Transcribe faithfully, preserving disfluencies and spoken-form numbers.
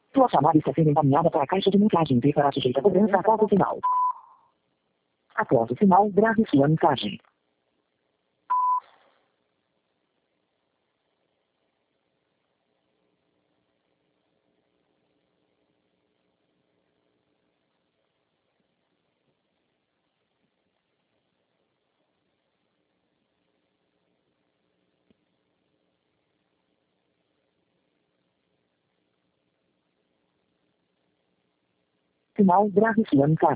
Sua chamada está sendo encaminhada para a caixa de mensagem e será sujeita a cobrança após o sinal. Após o sinal, grave sua mensagem. Sinal, grave sua mensagem.